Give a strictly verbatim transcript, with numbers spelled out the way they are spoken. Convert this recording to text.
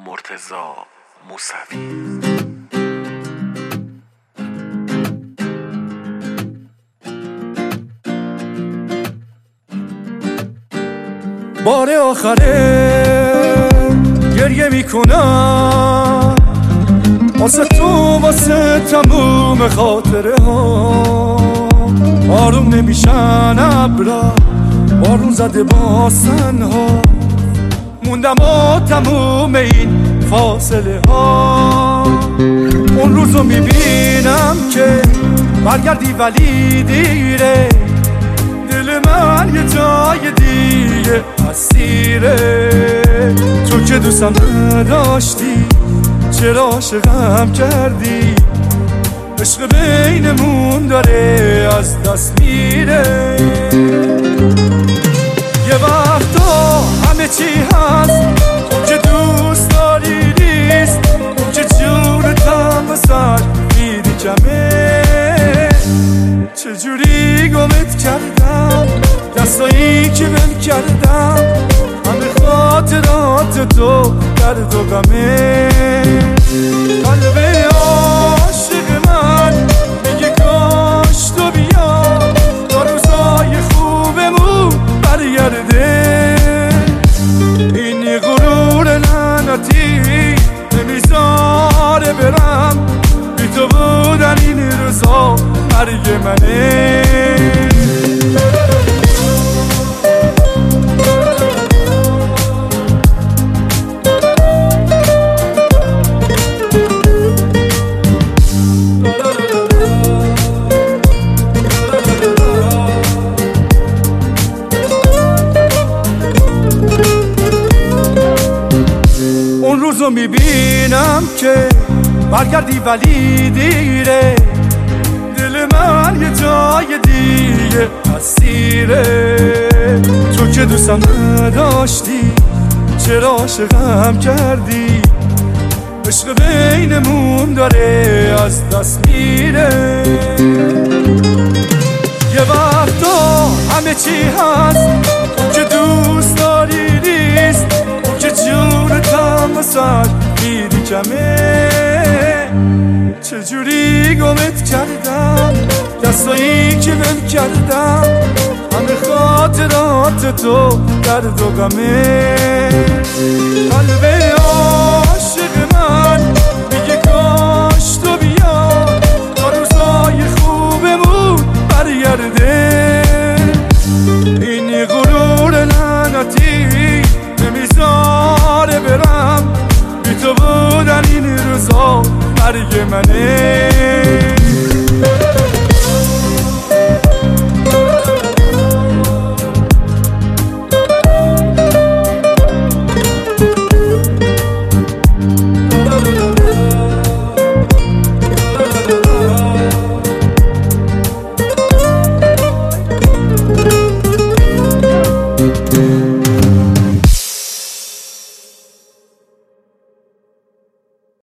مرتضی موسوی. بار آخره گریه میکنم واسه تو، واسه تموم خاطره ها. آروم نمیشن ابرا، بارون زده با سنها، موندم با تموم این فاصله ها. اون روزو میبینم که برگردی ولی دیره، دل من یه جای دیگه اسیره. تو که دوستم نداشتی، چرا عاشقم کردی؟ عشق بینمون داره از دست میره. یه وقتا همه چی هست، اون که دوست داری نیست، اون که جونتم به سر میدی کمه. چجوری گمت کردم، دستایی که ول کردم، همه خاطرات تو درد و غمه. قلب عاشق من میگه کاش تو بیا، تا روزای خوبمون برگرده. این غرور لعنتی نمیذاره برم، بی تو بودن این روزا مرگ منه. اون روزو میبینم که برگردی ولی دیره، دل من یه جای دیگه اسیره. تو که دوستم نداشتی، چرا عاشقم کردی؟ عشق بینمون داره از دست میره. یه وقتا همه چی هست، اون که دوست داری نیست، اون که جونتم به سر میدی کمه. چجوری گمت کردم، دستایی که ول کردم، همه خاطرات تو درد و غمه. قلب عاشق من میگه کاش تو بیا، تا روزای خوبمون برگرده. این غرور لعنتی نمیذاره برم، بی تو بودن این روزا مرگ منه.